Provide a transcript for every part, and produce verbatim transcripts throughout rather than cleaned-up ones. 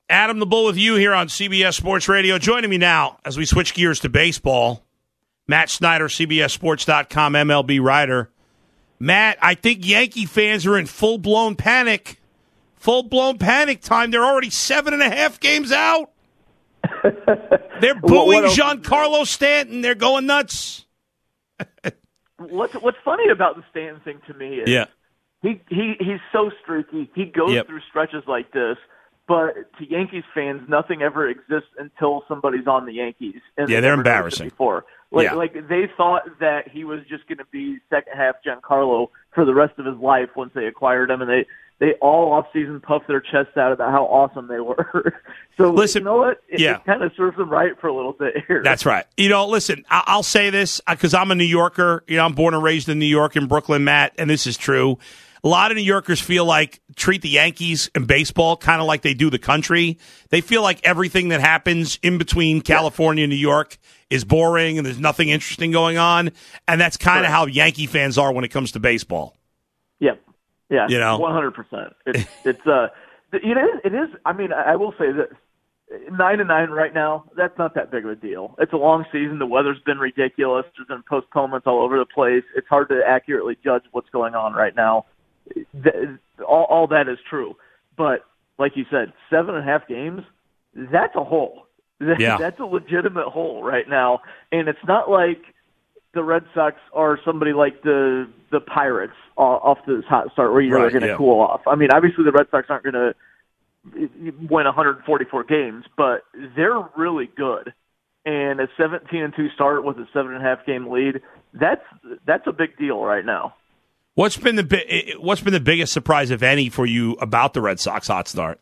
Adam the Bull with you here on C B S Sports Radio. Joining me now as we switch gears to baseball, Matt Snyder, C B S Sports dot com M L B writer. Matt, I think Yankee fans are in full-blown panic. Full-blown panic time. They're already seven and a half games out. They're booing Giancarlo Stanton. They're going nuts. what's What's funny about the Stanton thing to me is yeah. he, he he's so streaky. He goes yep. through stretches like this. But to Yankees fans, nothing ever exists until somebody's on the Yankees. And yeah, they're embarrassing. Before. Like, yeah. like they thought that he was just going to be second half Giancarlo for the rest of his life once they acquired him, and they they all off season puffed their chests out about how awesome they were. So listen, you know what? It, yeah. it kind of serves them right for a little bit here. That's right. You know, listen, I- I'll say this because I'm a New Yorker. You know, I'm born and raised in New York, in Brooklyn, Matt, and this is true. A lot of New Yorkers feel like treat the Yankees and baseball kind of like they do the country. They feel like everything that happens in between California and New York is boring and there's nothing interesting going on. And that's kind of right. how Yankee fans are when it comes to baseball. Yep. Yeah. You know, one hundred percent. It's, it's, uh, you know, it is, I mean, I will say that nine and nine right now, that's not that big of a deal. It's a long season. The weather's been ridiculous. There's been postponements all over the place. It's hard to accurately judge what's going on right now. All, all that is true, but like you said, seven and a half games, that's a hole. Yeah. That's a legitimate hole right now, and it's not like the Red Sox are somebody like the the Pirates off to this hot start where you're right, going to yeah. cool off. I mean, obviously the Red Sox aren't going to win one hundred forty-four games, but they're really good. And a seventeen and two start with a seven and a half game lead, that's that's a big deal right now. What's been the bi- what's been the biggest surprise, if any, for you about the Red Sox hot start?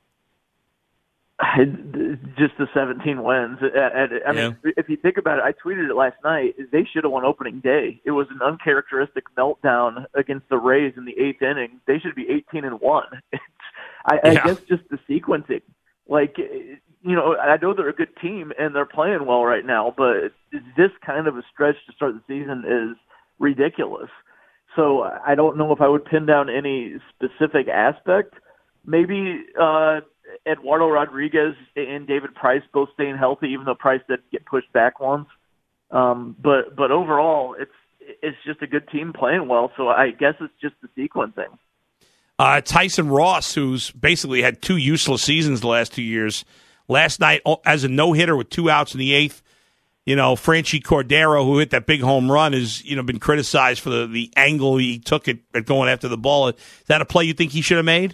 Just the seventeen wins. I mean, yeah. if you think about it, I tweeted it last night. They should have won opening day. It was an uncharacteristic meltdown against the Rays in the eighth inning. They should be eighteen and one. I, yeah. I guess just the sequencing. Like, you know, I know they're a good team and they're playing well right now, but this kind of a stretch to start the season is ridiculous. So I don't know if I would pin down any specific aspect. Maybe uh, Eduardo Rodriguez and David Price both staying healthy, even though Price did get pushed back once. Um, but but overall, it's it's just a good team playing well. So I guess it's just the sequencing. Uh, Tyson Ross, who's basically had two useless seasons the last two years, last night as a no hitter with two outs in the eighth. You know, Franchi Cordero, who hit that big home run, has you know been criticized for the, the angle he took at, at going after the ball. Is that a play you think he should have made?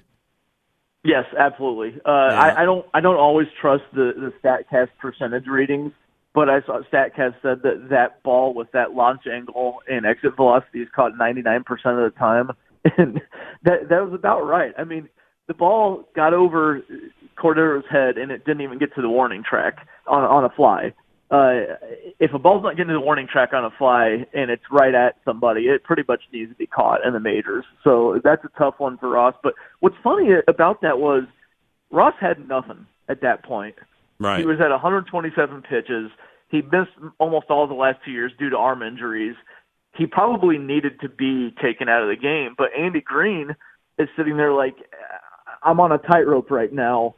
Yes, absolutely. Uh, yeah. I, I don't. I don't always trust the, the Statcast percentage readings, but I saw Statcast said that that ball with that launch angle and exit velocity is caught ninety-nine percent of the time, and that that was about right. I mean, the ball got over Cordero's head and it didn't even get to the warning track on on a fly. Uh, if a ball's not getting to the warning track on a fly and it's right at somebody, it pretty much needs to be caught in the majors. So that's a tough one for Ross. But what's funny about that was Ross had nothing at that point. Right. He was at one hundred twenty-seven pitches. He missed almost all the last two years due to arm injuries. He probably needed to be taken out of the game. But Andy Green is sitting there like, I'm on a tightrope right now.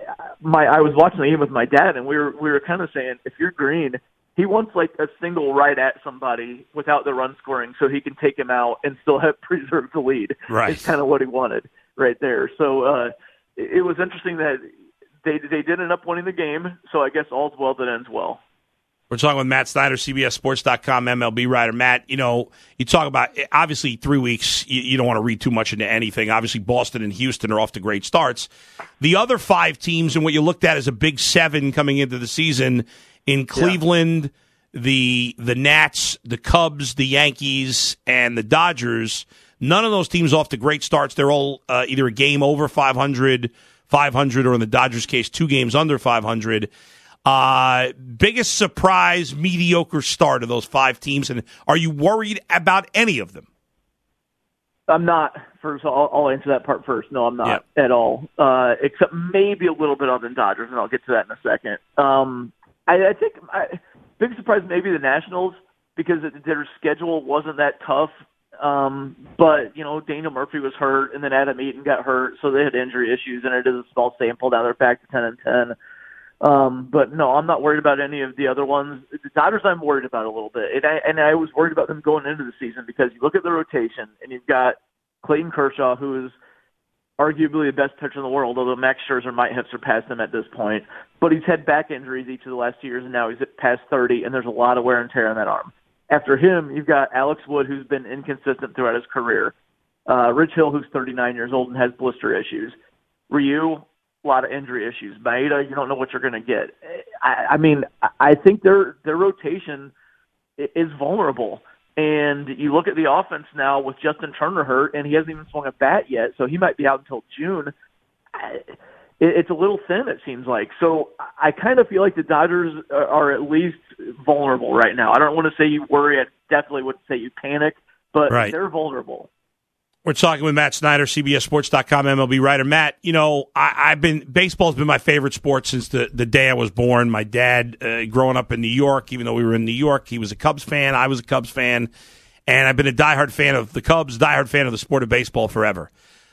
My I was watching the game with my dad, and we were we were kind of saying, if you're Green, he wants like a single right at somebody without the run scoring, so he can take him out and still have preserved the lead. Right, it's kind of what he wanted right there. So uh, it, it was interesting that they they did end up winning the game. So I guess all's well that ends well. We're talking with Matt Snyder, C B S Sports dot com M L B writer. Matt, you know, you talk about, obviously, three weeks, you, you don't want to read too much into anything. Obviously, Boston and Houston are off to great starts. The other five teams, and what you looked at as a big seven coming into the season, in Cleveland, yeah. the the Nats, the Cubs, the Yankees, and the Dodgers, none of those teams off to great starts. They're all uh, either a game over five hundred, five hundred, or in the Dodgers' case, two games under five hundred. Uh, biggest surprise, mediocre start of those five teams, and are you worried about any of them? I'm not. First, I'll, I'll answer that part first. No, I'm not yeah. at all. Uh, except maybe a little bit on the Dodgers, and I'll get to that in a second. Um, I, I think I, big surprise maybe the Nationals, because it, their schedule wasn't that tough Um, but, you know, Daniel Murphy was hurt, and then Adam Eaton got hurt, so they had injury issues, and it is a small sample. Now they're back to ten and ten. Um, but, no, I'm not worried about any of the other ones. The Dodgers I'm worried about a little bit. And I, and I was worried about them going into the season because you look at the rotation, and you've got Clayton Kershaw, who is arguably the best pitcher in the world, although Max Scherzer might have surpassed him at this point. But he's had back injuries each of the last two years, and now he's at past thirty, and there's a lot of wear and tear on that arm. After him, you've got Alex Wood, who's been inconsistent throughout his career. Uh, Rich Hill, who's thirty-nine years old and has blister issues. Ryu, a lot of injury issues. Maeda, you don't know what you're going to get. I, I mean, I think their their rotation is vulnerable. And you look at the offense now with Justin Turner hurt, and he hasn't even swung a bat yet, so he might be out until June. It's a little thin, it seems like. So I kind of feel like the Dodgers are at least vulnerable right now. I don't want to say you worry. I definitely wouldn't say you panic, but right. They're vulnerable. We're talking with Matt Snyder, C B S Sports dot com M L B writer. Matt, you know, I, I've been baseball's been my favorite sport since the, the day I was born. My dad, uh, growing up in New York, even though we were in New York, he was a Cubs fan. I was a Cubs fan, and I've been a diehard fan of the Cubs, diehard fan of the sport of baseball forever.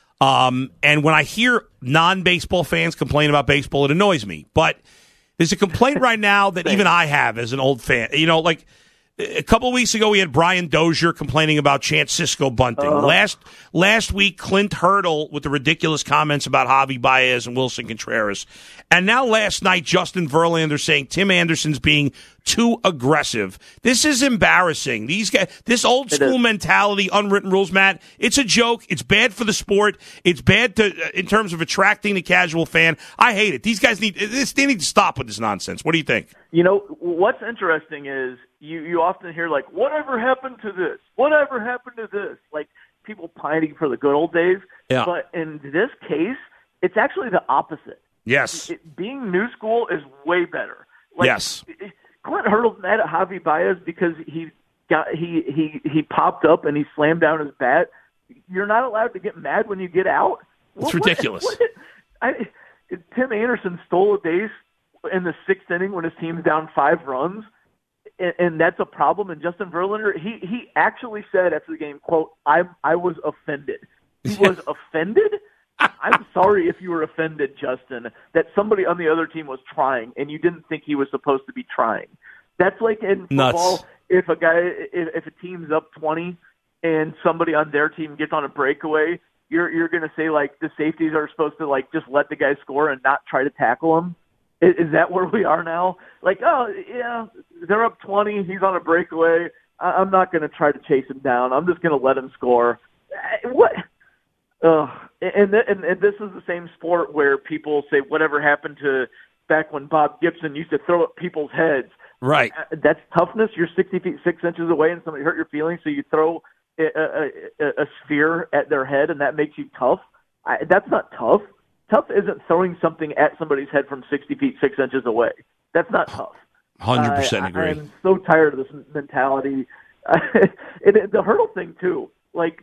Um, and when I hear non-baseball fans complain about baseball, it annoys me. But there's a complaint right now that even I have as an old fan. You know, like. A couple of weeks ago, we had Brian Dozier complaining about Chance Sisco bunting. Uh, last last week, Clint Hurdle with the ridiculous comments about Javi Baez and Wilson Contreras. And now last night, Justin Verlander saying Tim Anderson's being too aggressive. This is embarrassing. These guys, this old school mentality, unwritten rules, Matt, it's a joke. It's bad for the sport. It's bad to in terms of attracting the casual fan. I hate it. These guys need this. They need to stop with this nonsense. What do you think? You know, what's interesting is you, you often hear, like, whatever happened to this? Whatever happened to this? Like, people pining for the good old days. Yeah. But in this case, it's actually the opposite. Yes. It, being new school is way better. Like, yes. It, Clint Hurdle's mad at Javi Baez because he got he, he, he popped up and he slammed down his bat. You're not allowed to get mad when you get out? It's what, ridiculous. What, what, I, Tim Anderson stole a base in the sixth inning when his team's down five runs, and, and that's a problem. And Justin Verlander, he he actually said after the game, quote, I I was offended. He was offended? I'm sorry if you were offended, Justin, that somebody on the other team was trying and you didn't think he was supposed to be trying. That's like in football, Nuts. if a guy, if, if a team's up twenty and somebody on their team gets on a breakaway, you're you're going to say, like, the safeties are supposed to, like, just let the guy score and not try to tackle him. Is, is that where we are now? Like, oh, yeah, they're up twenty, he's on a breakaway. I, I'm not going to try to chase him down. I'm just going to let him score. What? Ugh. And, and and this is the same sport where people say whatever happened to back when Bob Gibson used to throw at people's heads. Right. That's toughness. You're sixty feet six inches away and somebody hurt your feelings, so you throw a, a, a, a sphere at their head and that makes you tough. I, that's not tough. Tough isn't throwing something at somebody's head from sixty feet six inches away. That's not tough. one hundred percent I, agree. I'm so tired of this mentality. and the Hurdle thing, too. Like,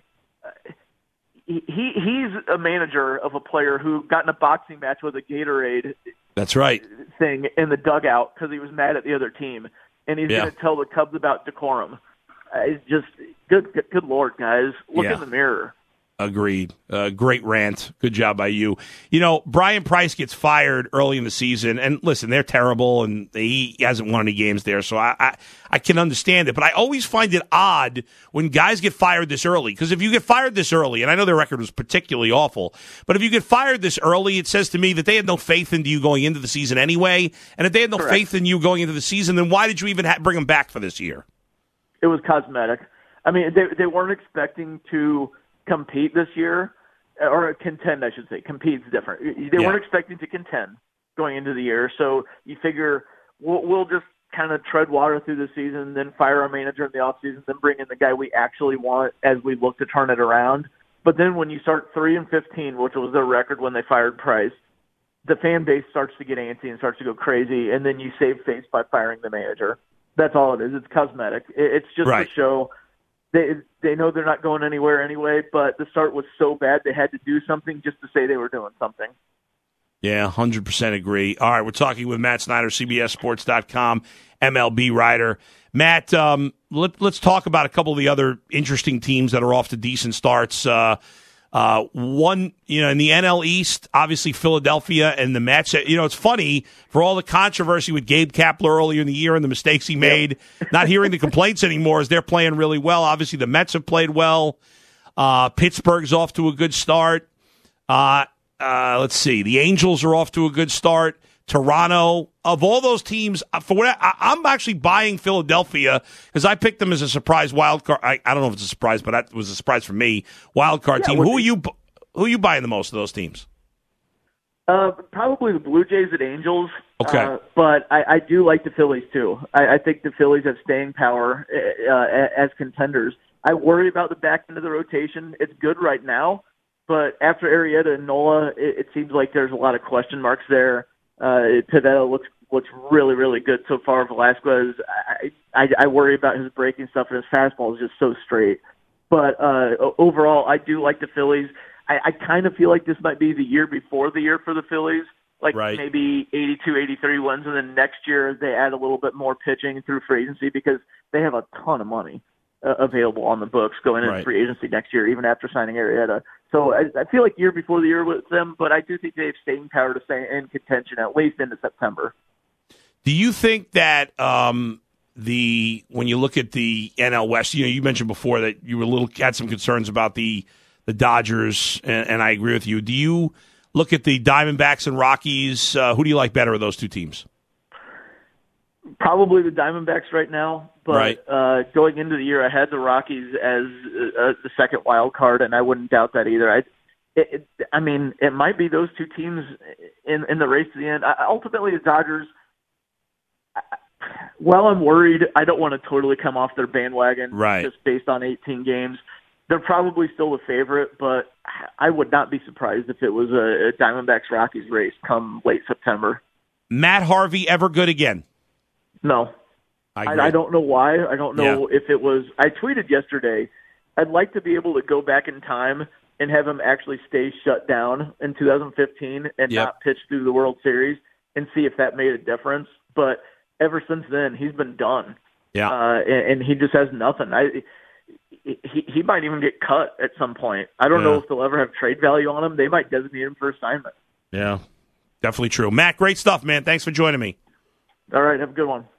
He he's a manager of a player who got in a boxing match with a Gatorade. That's right. Thing in the dugout because he was mad at the other team, and he's yeah. going to tell the Cubs about decorum. Uh, it's just good, good, good Lord, guys, look yeah. in the mirror. Agreed. Uh, great rant. Good job by you. You know, Brian Price gets fired early in the season, and listen, they're terrible, and he hasn't won any games there, so I, I, I can understand it. But I always find it odd when guys get fired this early, because if you get fired this early, and I know their record was particularly awful, but if you get fired this early, it says to me that they had no faith in you going into the season anyway, and if they had no Correct. faith in you going into the season, then why did you even ha- bring them back for this year? It was cosmetic. I mean, they they weren't expecting to compete this year, or contend, I should say. Compete's different. They yeah. weren't expecting to contend going into the year, so you figure we'll, we'll just kind of tread water through the season, then fire our manager in the offseason, then bring in the guy we actually want as we look to turn it around. But then when you start three and fifteen, which was their record when they fired Price, the fan base starts to get antsy and starts to go crazy, and then you save face by firing the manager. That's all it is. It's cosmetic. It's just right. a show. They they know they're not going anywhere anyway, but the start was so bad they had to do something just to say they were doing something. Yeah, one hundred percent agree. All right, we're talking with Matt Snyder, C B S Sports dot com, M L B writer. Matt, um, let, let's talk about a couple of the other interesting teams that are off to decent starts. Uh, uh, one, you know, in the N L East, obviously Philadelphia and the Mets. You know, it's funny, for all the controversy with Gabe Kapler earlier in the year and the mistakes he made, not hearing the complaints anymore as they're playing really well. Obviously, the Mets have played well. Uh, Pittsburgh's off to a good start. Uh, uh, let's see. The Angels are off to a good start. Toronto, of all those teams, for what I, I'm actually buying Philadelphia because I picked them as a surprise wild card. I, I don't know if it's a surprise, but that was a surprise for me. Wild card yeah, team. Who are you? Who are you buying the most of those teams? Uh, probably the Blue Jays and Angels. Okay, uh, but I, I do like the Phillies too. I, I think the Phillies have staying power uh, as contenders. I worry about the back end of the rotation. It's good right now, but after Arrieta and Nola, it, it seems like there's a lot of question marks there. Uh, Pivetta looks looks really, really good so far. Velasquez, I, I, I worry about his breaking stuff, and his fastball is just so straight. But uh, overall, I do like the Phillies. I, I kind of feel like this might be the year before the year for the Phillies, like right. maybe eighty-two, eighty-three wins, and then next year they add a little bit more pitching through free agency because they have a ton of money uh, available on the books going into right. free agency next year, even after signing Arrieta. So I, I feel like year before the year with them, but I do think they have staying power to stay in contention at least into September. Do you think that um, the when you look at the N L West, you know, you mentioned before that you were a little had some concerns about the the Dodgers, and, and I agree with you. Do you look at the Diamondbacks and Rockies? Uh, who do you like better of those two teams? Probably the Diamondbacks right now, but right. uh, going into the year, I had the Rockies as uh, the second wild card, and I wouldn't doubt that either. I, it, it, I mean, it might be those two teams in, in the race to the end. I, ultimately, the Dodgers, I, while I'm worried, I don't want to totally come off their bandwagon right. just based on eighteen games. They're probably still the favorite, but I would not be surprised if it was a, a Diamondbacks-Rockies race come late September. Matt Harvey ever good again? No. I, I, I don't know why. I don't know yeah. if it was – I tweeted yesterday, I'd like to be able to go back in time and have him actually stay shut down in two thousand fifteen and yep. not pitch through the World Series and see if that made a difference. But ever since then, he's been done. Yeah. Uh, and, and he just has nothing. I he, he might even get cut at some point. I don't yeah. know if they'll ever have trade value on him. They might designate him for assignment. Yeah, definitely true. Matt, great stuff, man. Thanks for joining me. All right, have a good one.